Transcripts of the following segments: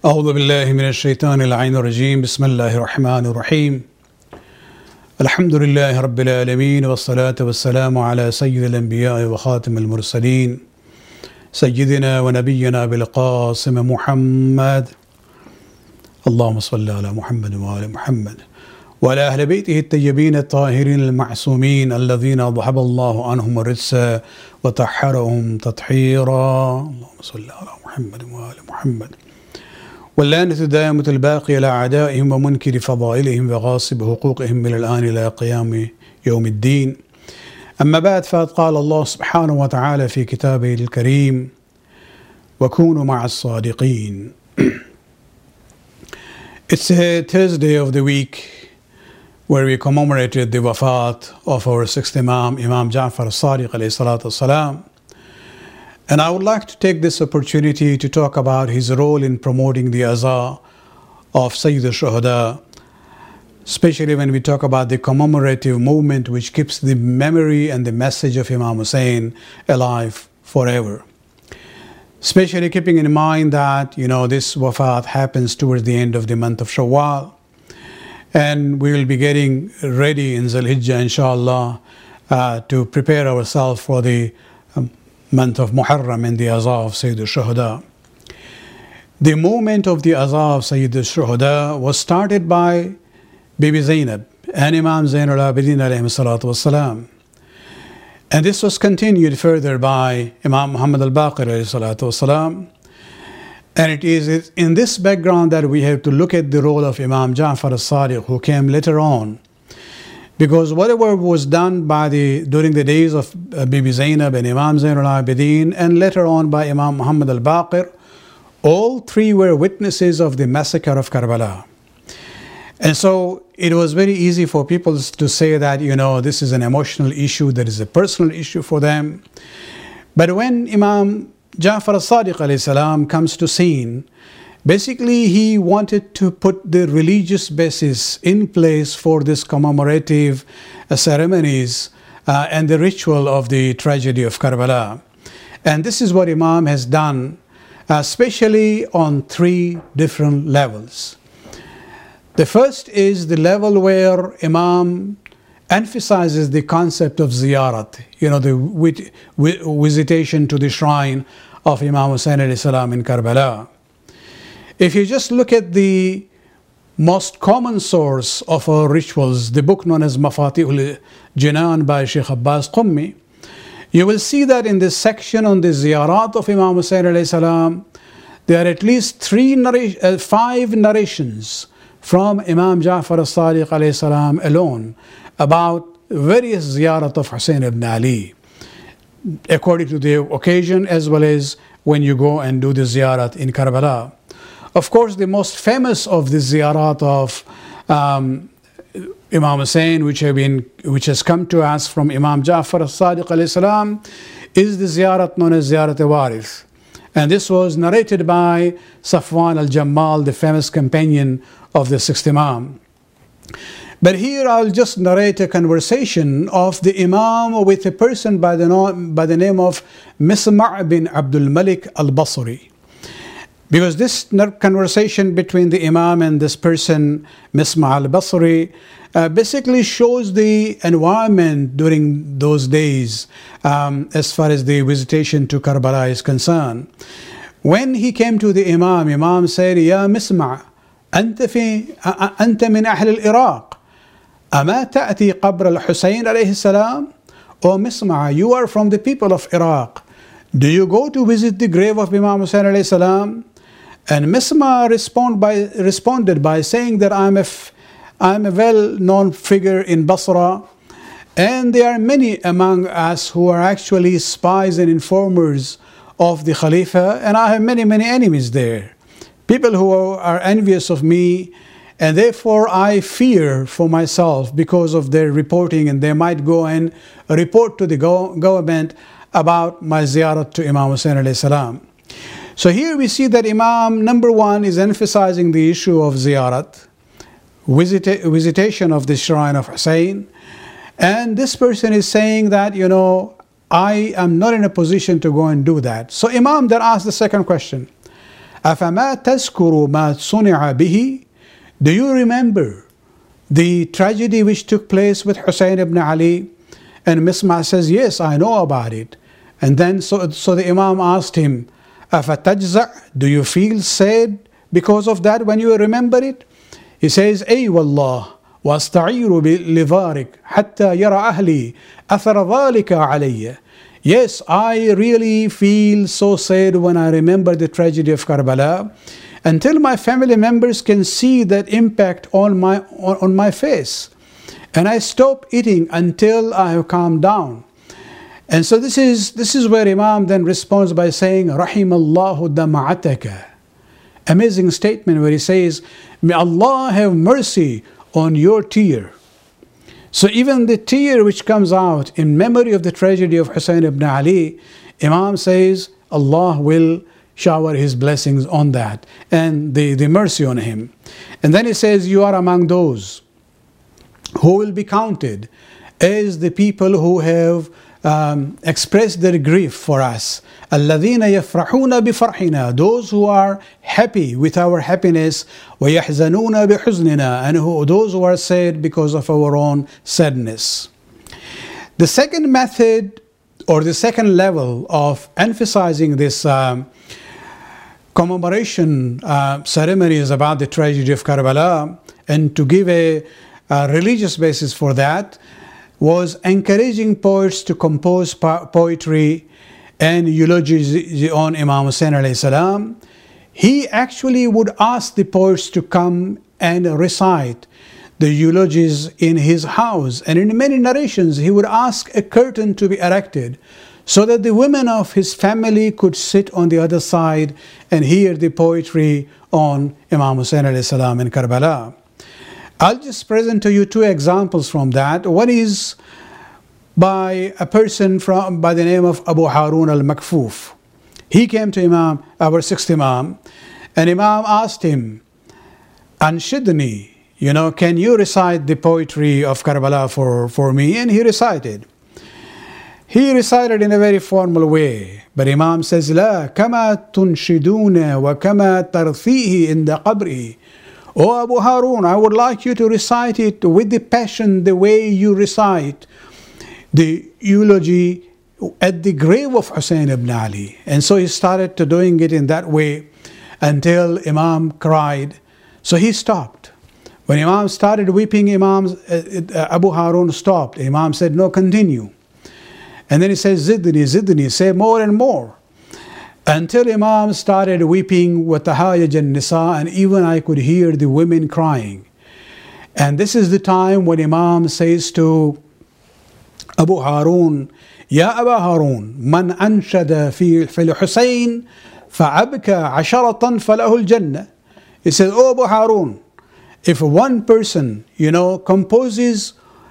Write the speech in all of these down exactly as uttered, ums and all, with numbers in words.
أعوذ بالله من الشيطان اللعين الرجيم بسم الله الرحمن الرحيم الحمد لله رب العالمين والصلاة والسلام على سيد الأنبياء وخاتم المرسلين سيدنا ونبينا بالقاسم محمد اللهم صل على محمد وآل محمد وعلى أهل بيته الطيبين الطاهرين المعصومين الذين ذهب الله عنهم الرجس وطهرهم تطهيرا اللهم صل على محمد وآل محمد واللعنة الدائمة الباقية على أعدائهم ومنكر فضائلهم وغاصب حقوقهم من الآن إلى قيام يوم الدين. أما بعد، فقد قال الله سبحانه وتعالى في كتابه الكريم: وكونوا مع الصادقين. It's a Thursday of the week where we commemorated the wafat of our sixth Imam, Imam Ja'far as-Sadiq alayhi salatu wassalam. And I would like to take this opportunity to talk about his role in promoting the Azaa of Sayyid al-Shuhada, especially when we talk about the commemorative movement which keeps the memory and the message of Imam Hussein alive forever. Especially keeping in mind that, you know, this wafat happens towards the end of the month of Shawwal. And we will be getting ready in Dhul Hijjah, inshallah, uh, to prepare ourselves for the um, month of Muharram and the Azaa of Sayyid al-Shuhada. The movement of the Azaa of Sayyid al-Shuhada was started by Bibi Zainab and Imam Zain al-Abidin alayhi salatu wassalam. And this was continued further by Imam Muhammad al-Baqir alayhi salatu wassalam. And it is in this background that we have to look at the role of Imam Ja'far as-Sadiq, who came later on. Because whatever was done by the during the days of uh, Bibi Zainab and Imam Zain al-Abidin, and later on by Imam Muhammad al-Baqir, all three were witnesses of the massacre of Karbala. And so it was very easy for people to say that, you know, this is an emotional issue, that is a personal issue for them. But when Imam Ja'far as-Sadiq alayhi salam comes to scene, basically he wanted to put the religious basis in place for this commemorative uh, ceremonies uh, and the ritual of the tragedy of Karbala. And this is what Imam has done, uh, especially on three different levels. The first is the level where Imam emphasizes the concept of ziyarat, you know, the wit- visitation to the shrine of Imam Hussein alayhi salam in Karbala. If you just look at the most common source of our rituals, the book known as Mafatihul Jinan by Sheikh Abbas Qummi, you will see that in this section on the ziyarat of Imam Hussein alayhi salam, there are at least three narr- uh, five narrations from Imam Ja'far as-Sadiq alayhi salam alone about various ziyarat of Hussein ibn Ali, according to the occasion as well as when you go and do the ziyarat in Karbala. Of course, the most famous of the ziyarat of um, Imam Hussein, which have been, which has come to us from Imam Ja'far as-Sadiq alayhi salam, is the ziyarat known as Ziyarat al-Warith. And this was narrated by Safwan al-Jammal, the famous companion of the sixth Imam. But here I'll just narrate a conversation of the Imam with a person by the, no, by the name of Misma' bin Abdul Malik al-Basri. Because this conversation between the Imam and this person, Misma' al-Basri, uh, basically shows the environment during those days um, as far as the visitation to Karbala is concerned. When he came to the Imam, Imam said, Ya Misma', أنت, في, أنت من أهل العراق أما تأتي قبر الحسين عليه السلام? O Misma', you are from the people of Iraq. Do you go to visit the grave of Imam Hussein alayhi salam? And Misma' respond by, responded by saying that I'm a, f- I'm a well-known figure in Basra, and there are many among us who are actually spies and informers of the Khalifa, and I have many, many enemies there. People who are envious of me, and therefore I fear for myself because of their reporting, and they might go and report to the go- government about my ziyarat to Imam Hussein alayhi salam. So here we see that Imam, number one, is emphasizing the issue of ziyarat, visita- visitation of the shrine of Hussein. And this person is saying that, you know, I am not in a position to go and do that. So Imam then asks the second question. أفما تذكر ما صنع به? Do you remember the tragedy which took place with Hussein ibn Ali? And Misma says, yes, I know about it. And then so, so the Imam asked him, أفتجزع? Do you feel sad because of that when you remember it? He says, أي والله واستعير لذلك حتى يرى أهلي أثر ذلك علي. Yes, I really feel so sad when I remember the tragedy of Karbala, until my family members can see that impact on my on, on my face. And I stop eating until I have calmed down. And so this is this is where Imam then responds by saying, Rahimallahu dama'ataka. Amazing statement where he says, may Allah have mercy on your tear. So even the tear which comes out in memory of the tragedy of Hussein ibn Ali, Imam says Allah will shower His blessings on that and the, the mercy on him. And then he says, you are among those who will be counted as the people who have um, expressed their grief for us. الَّذِينَ يَفْرَحُونَ بِفَرْحِنَا. Those who are happy with our happiness. وَيَحْزَنُونَ بِحُزْنِنَا. And who, those who are sad because of our own sadness. The second method or the second level of emphasizing this um, commemoration uh, ceremonies about the tragedy of Karbala, and to give a, a religious basis for that, was encouraging poets to compose po poetry and eulogies on Imam Hussein alayhi salam. He actually would ask the poets to come and recite the eulogies in his house, and in many narrations he would ask a curtain to be erected so that the women of his family could sit on the other side and hear the poetry on Imam Hussein alayhi salam in Karbala. I'll just present to you two examples from that. One is by a person from by the name of Abu Harun al-Makfuf. He came to Imam, our sixth Imam, and Imam asked him, Anshidni, you know, can you recite the poetry of Karbala for, for me? And he recited. He recited in a very formal way. But Imam says, لا كما تنشدون وكما ترثيه عند قبره. Oh Abu Harun, I would like you to recite it with the passion, the way you recite the eulogy at the grave of Hussein ibn Ali. And so he started to doing it in that way until Imam cried. So he stopped. When Imam started weeping, Imam, uh, Abu Harun stopped. Imam said, no, continue. And then he says, Zidni, Zidni, say more and more. Until Imam started weeping with tahayaj al-nisa, and even I could hear the women crying. And this is the time when Imam says to Abu Harun, Ya Aba Harun, man anshada fi al-Husayn fa'abka asharatan falahu al-jannah. He says, oh Abu Harun, if one person, you know, composes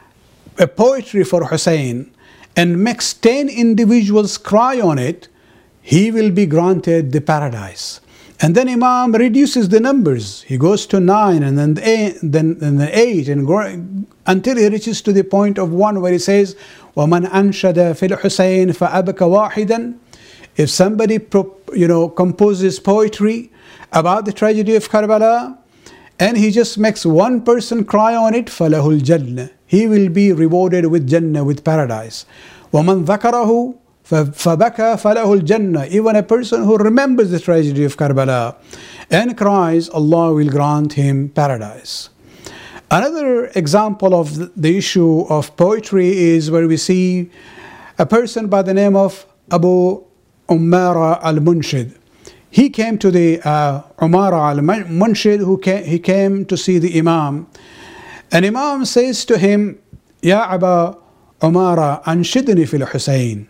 a poetry for Hussein and makes ten individuals cry on it, he will be granted the paradise. And then Imam reduces the numbers. He goes to nine and then eight, then, then eight, and go, until he reaches to the point of one where he says, وَمَنْ أَنْشَدَ فِي الْحُسَيْنِ فَأَبْكَ وَاحِدًا. If somebody you know, composes poetry about the tragedy of Karbala, and he just makes one person cry on it, فَلَهُ الْجَنَّةِ. He will be rewarded with Jannah, with paradise. وَمَنْ ذَكَرَهُ فَبَكَى فَلَهُ الْجَنَّةِ. Even a person who remembers the tragedy of Karbala and cries, Allah will grant him paradise. Another example of the issue of poetry is where we see a person by the name of Abu Umara al-Munshid. He came to the uh, Umara al-Munshid, who came, he came to see the Imam. And Imam says to him, Ya Aba Umara, anshidni fil Hussein.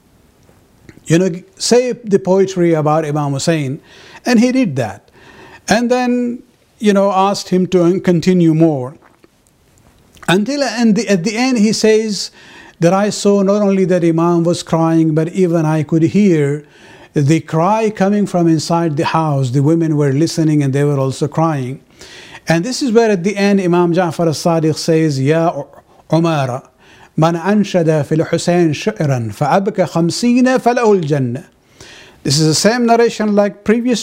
You know, say the poetry about Imam Hussein. And he did that. And then, you know, asked him to continue more. Until and the, at the end he says that I saw not only that Imam was crying, but even I could hear the cry coming from inside the house. The women were listening and they were also crying. And this is where at the end Imam Ja'far al-Sadiq says, Ya Umara, Man anshada fil Hussein shi'ran fa'abka khamsina falahu al-jannah. This is the same narration like previous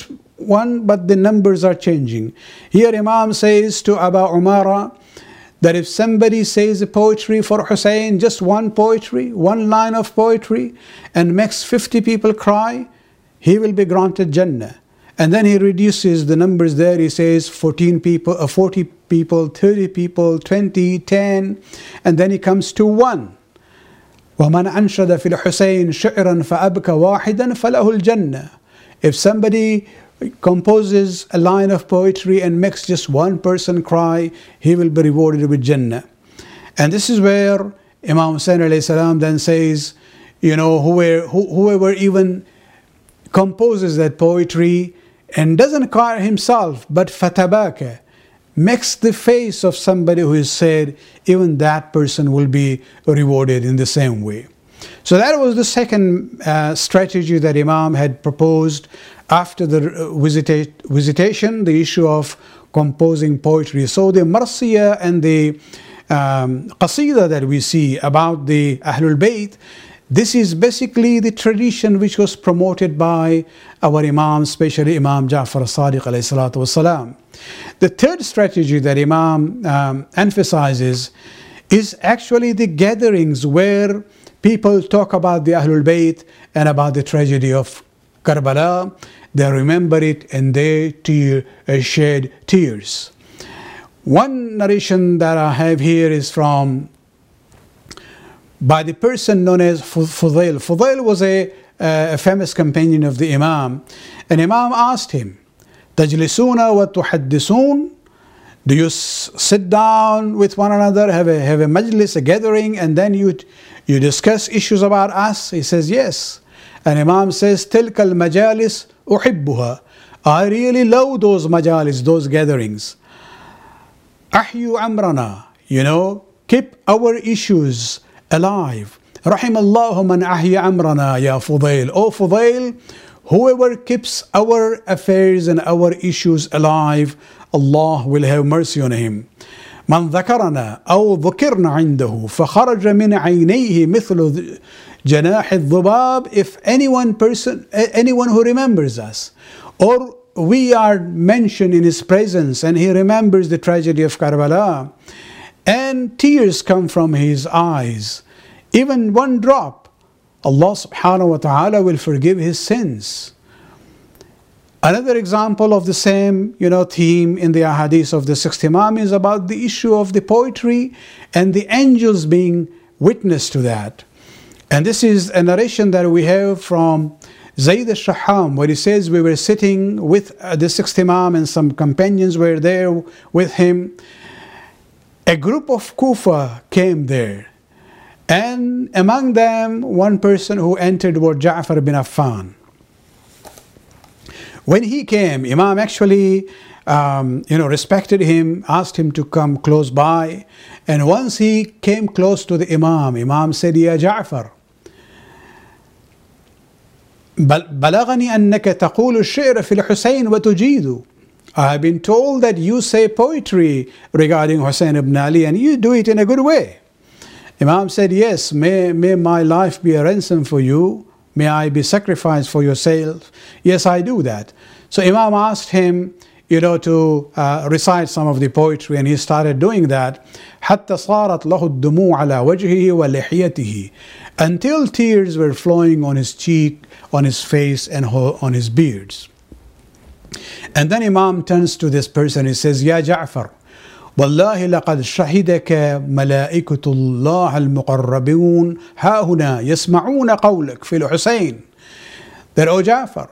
one, but the numbers are changing. Here Imam says to Abu Umara that if somebody says a poetry for Hussein, just one poetry, one line of poetry, and makes fifty people cry, he will be granted Jannah. And then he reduces the numbers there. He says fourteen people, uh, forty people, thirty people, twenty, ten, and then he comes to one. وَمَنْ أَنْشَدَ فِي الْحُسَيْنِ شِعْرًا فَأَبْكَ وَاحِدًا فَلَهُ الْجَنَّةِ. If somebody composes a line of poetry and makes just one person cry, he will be rewarded with Jannah. And this is where Imam Hussain alayhi salam then says, you know, whoever, whoever even composes that poetry and doesn't cry himself, but fatabaka, makes the face of somebody who is sad, even that person will be rewarded in the same way. So that was the second uh, strategy that Imam had proposed after the visita visitation, the issue of composing poetry. So the Marsiya and the um, Qasida that we see about the Ahlul Bayt, this is basically the tradition which was promoted by our Imam, especially Imam Ja'far as-Sadiq alayhi salatu wasalam. The third strategy that Imam um, emphasizes is actually the gatherings where people talk about the Ahlul Bayt and about the tragedy of Karbala. They remember it and they tear, uh, shed tears. One narration that I have here is from by the person known as Fudail. Fudail was a, uh, a famous companion of the Imam, and Imam asked him, "Tajlisuna wa tuhaddisun?" Do you sit down with one another, have a have a majlis, a gathering, and then you you discuss issues about us? He says yes. And Imam says, "Tilka al-majalis uhibbuha." I really love those majalis, those gatherings. Ahyu amrana, you know, keep our issues alive. Rahimallahu man ahya amrana ya Fudail. Oh Fudail, whoever keeps our affairs and our issues alive, Allah will have mercy on him. من ذكرنا أو ذكرنا عنده فخرج من عينيه مثل جناح الذباب. If anyone person, anyone who remembers us, or we are mentioned in his presence and he remembers the tragedy of Karbala, and tears come from his eyes, even one drop, Allah subhanahu wa ta'ala will forgive his sins. Another example of the same, you know, theme in the ahadith of the sixth Imam is about the issue of the poetry and the angels being witness to that. And this is a narration that we have from Zayd al-Shaham, where he says we were sitting with uh, the sixth Imam and some companions were there with him. A group of Kufa came there, and among them one person who entered was Ja'far bin Affan. When he came, Imam actually um, you know, respected him, asked him to come close by, and once he came close to the Imam, Imam said, "Ya Ja'far, بلغني أنك تقول الشعر في الحسين وتجيد." I have been told that you say poetry regarding Hussein ibn Ali and you do it in a good way. Imam said, "Yes, may, may my life be a ransom for you. May I be sacrificed for yourself. Yes, I do that." So Imam asked him, you know, to uh, recite some of the poetry, and he started doing that. حتى صارت له الدموع على وجهه ولحيته, until tears were flowing on his cheek, on his face, and on his beards. And then Imam turns to this person. He says, "Ya Ja'far, والله لقد شهدك ملائكة الله المقربون ها هنا يسمعون قولك في الحسين." That, "O Ja'far,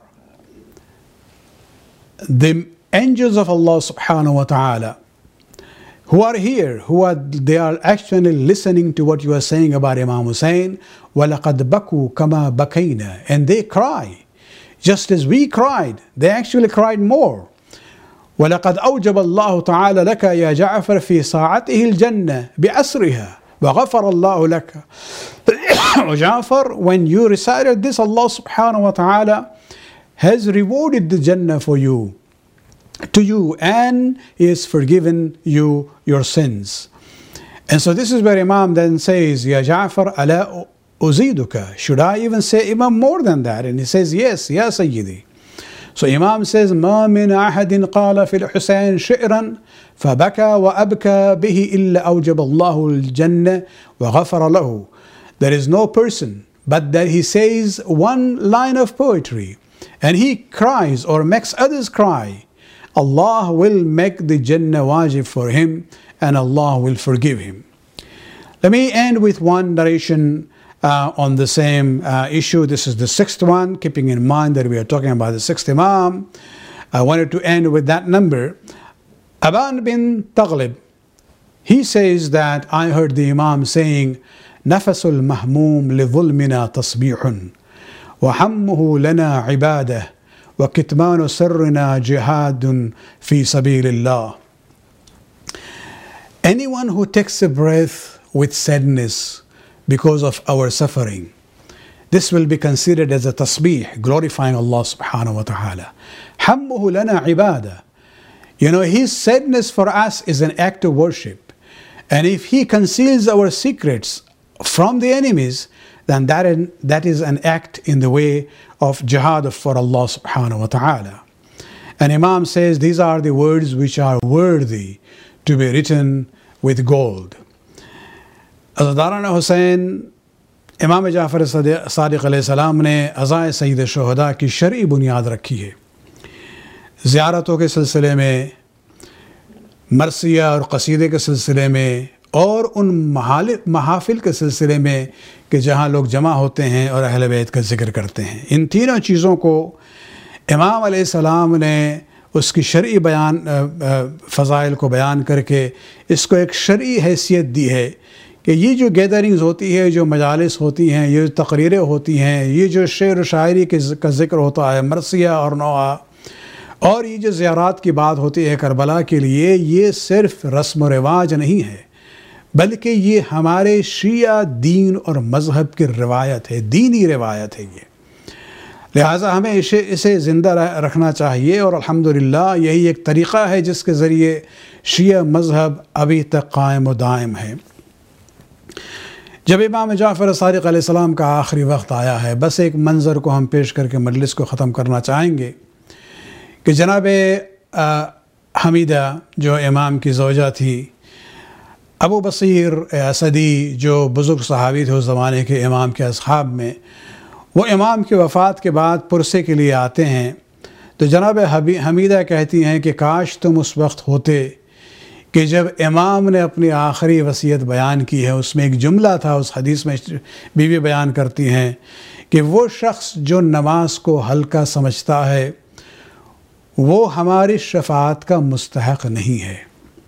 the angels of Allah subhanahu wa ta'ala who are here, who are they are actually listening to what you are saying about Imam Hussein. وَلَقَدْ بَكُوا كَمَا بَكَيْنَا." And they cry just as we cried. They actually cried more. وَلَقَدْ أَوْجَبَ اللَّهُ تَعَالَى لَكَ يَا جَعْفَرْ فِي سَاعَتِهِ الْجَنَّةِ بِأَسْرِهَا وَغَفَرَ اللَّهُ لَكَ. O Ja'far, when you recited this, Allah subhanahu wa ta'ala has rewarded the Jannah for you, to you, and He has forgiven you your sins. And so this is where Imam then says, "Ya Ja'far, ala uziduka." Should I even say Imam more than that? And he says, "Yes, ya Sayyidi." So Imam says, مَا مِنْ أَحَدٍ قَالَ فِي الْحُسَيْنِ شِعْرًا فَبَكَى وَأَبْكَى بِهِ إِلَّا أَوْجَبَ اللَّهُ الْجَنَّةَ وَغَفَرَ لَهُ. There is no person but that he says one line of poetry and he cries or makes others cry, Allah will make the Jannah wajib for him and Allah will forgive him. Let me end with one narration uh, on the same uh, issue. This is the sixth one, keeping in mind that we are talking about the sixth Imam. I wanted to end with that number. Aban bin Taghlib, he says that I heard the Imam saying, نفس المهموم لظلمنا تصبيح وحمه لنا عبادة وكتمان سرنا جهاد في سبيل الله. Anyone who takes a breath with sadness because of our suffering, this will be considered as a tasbih, glorifying Allah subhanahu wa ta'ala. حمه لنا عبادة. You know, his sadness for us is an act of worship. And if he conceals our secrets from the enemies, then that, that is an act in the way of jihad for Allah subhanahu wa ta'ala. And Imam says these are the words which are worthy to be written with gold. Azadana Hussain, Imam Jafar Sadiq alayhi salam ne azai Sayyid Shuhada ki shar'i bunyad rakhi hai. زیارتوں کے سلسلے میں, مرثیہ اور قصیدے کے سلسلے میں, اور ان محافل کے سلسلے میں کہ جہاں لوگ جمع ہوتے ہیں اور اہل بیت کا ذکر کرتے ہیں. ان تینوں چیزوں کو امام علیہ السلام نے اس کی شرعی بیان فضائل کو بیان کر کے اس کو ایک شرعی حیثیت دی ہے کہ یہ جو گیدرنگز ہوتی ہے, جو مجالس ہوتی ہیں, یہ جو تقریریں ہوتی ہیں, یہ جو شعر و شاعری کا ذکر ہوتا ہے, مرثیہ اور نوحہ, اور یہ جو زیارات کی بات ہوتی ہے کربلا کے لیے, یہ صرف رسم و رواج نہیں ہے بلکہ یہ ہمارے شیعہ دین اور مذہب کی روایت ہے, دینی روایت ہے یہ. لہٰذا ہمیں اسے اسے زندہ رکھنا چاہیے, اور الحمدللہ یہی ایک طریقہ ہے جس کے ذریعے شیعہ مذہب ابھی تک قائم و دائم ہے. جب امام جعفر صادق علیہ السلام کا آخری وقت آیا ہے, بس ایک منظر کو ہم پیش کر کے مجلس کو ختم کرنا چاہیں گے کہ جناب حمیدہ جو امام کی زوجہ تھی, ابو بصیر اسدی جو بزرگ صحابی تھے اس زمانے کے امام کے اصحاب میں, وہ امام کی وفات کے بعد پرسے کے لیے آتے ہیں. تو جناب حمیدہ کہتی ہیں کہ کاش تم اس وقت ہوتے کہ جب امام نے اپنی آخری وصیت بیان کی ہے. اس میں ایک جملہ تھا, اس حدیث میں بیوی بیان کرتی ہیں کہ وہ شخص جو نماز کو ہلکا سمجھتا ہے وہ ہماری شفاعت کا مستحق نہیں ہے.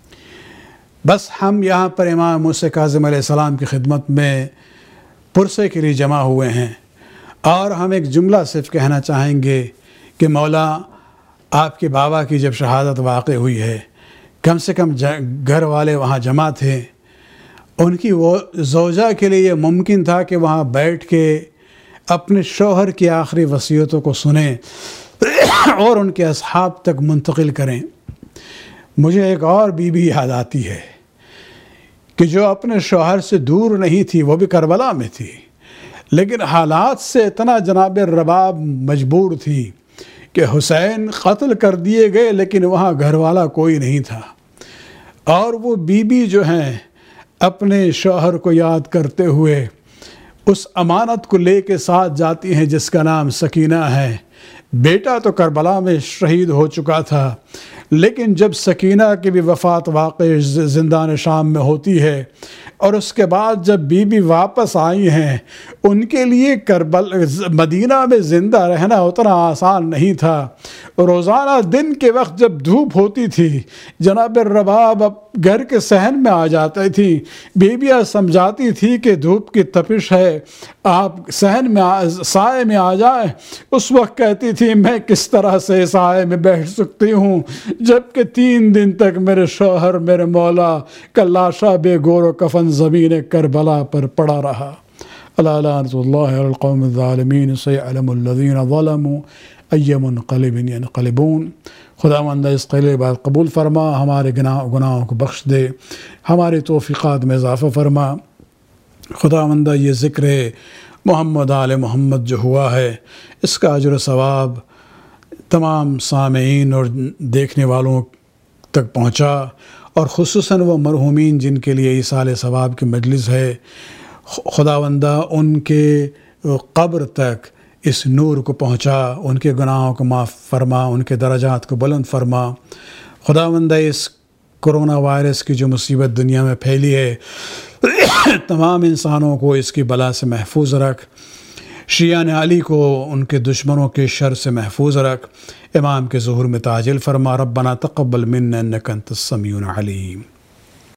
بس ہم یہاں پر امام موسیٰ کاظم علیہ السلام کی خدمت میں پرسے کے لیے جمع ہوئے ہیں, اور ہم ایک جملہ صرف کہنا چاہیں گے کہ مولا آپ کے بابا کی جب شہادت واقع ہوئی ہے, کم سے کم گھر والے وہاں جمع تھے, ان کی وہ زوجہ کے لیے یہ ممکن تھا کہ وہاں بیٹھ کے اپنے شوہر کی آخری وصیتوں کو سنیں اور ان کے اصحاب تک منتقل کریں. مجھے ایک اور بی بی یاد آتی ہے کہ جو اپنے شوہر سے دور نہیں تھی, وہ بھی کربلا میں تھی, لیکن حالات سے اتنا جناب رباب مجبور تھی کہ حسین قتل کر دیے گئے لیکن وہاں گھر والا کوئی نہیں تھا. اور وہ بی بی جو ہیں اپنے شوہر کو یاد کرتے ہوئے اس امانت کو لے کے ساتھ جاتی ہیں جس کا نام سکینہ ہے. بیٹا تو کربلا میں شہید ہو چکا تھا, لیکن جب سکینہ کی بھی وفات واقع زندان شام میں ہوتی ہے اور اس کے بعد جب بی بی واپس آئی ہیں, ان کے لیے کربل مدینہ میں زندہ رہنا اتنا آسان نہیں تھا. روزانہ دن کے وقت جب دھوپ ہوتی تھی, جناب رباب گھر کے صحن میں آ جاتی تھی, بیویاں سمجھاتی تھی کہ دھوپ کی تپش ہے, آپ صحن میں سائے میں آ جائیں. اس وقت کہتی تھی میں کس طرح سے سائے میں بیٹھ سکتی ہوں جبکہ تین دن تک میرے شوہر میرے مولا کا لاشا بے گور و کفن زمین کربلا پر پڑا رہا. الا لعنۃ اللہ علی القوم الظالمین سیعلم الذین ظلموا ای منقلب ینقلبون. خداوند اس قلیل بات قبول فرما, ہمارے گناہ گناہوں کو بخش دے, ہمارے توفیقات میں اضافہ فرما. خداوند یہ ذکر محمد آل محمد جو ہوا ہے اس کا اجر و ثواب تمام سامعین اور دیکھنے والوں تک پہنچا، اور خصوصاً وہ مرحومین جن کے لیے ایصال ثواب کی مجلس ہے، خداوندہ ان کے قبر تک اس نور کو پہنچا، ان کے گناہوں کو معاف فرما، ان کے درجات کو بلند فرما۔ خداوندہ اس کرونا وائرس کی جو مصیبت دنیا میں پھیلی ہے، تمام انسانوں کو اس کی بلا سے محفوظ رکھ، شیعان علی کو ان کے دشمنوں کے شر سے محفوظ رکھ، امام کے ظہور میں تعجل فرما۔ ربنا تقبل منا انک انت السمیع العلیم۔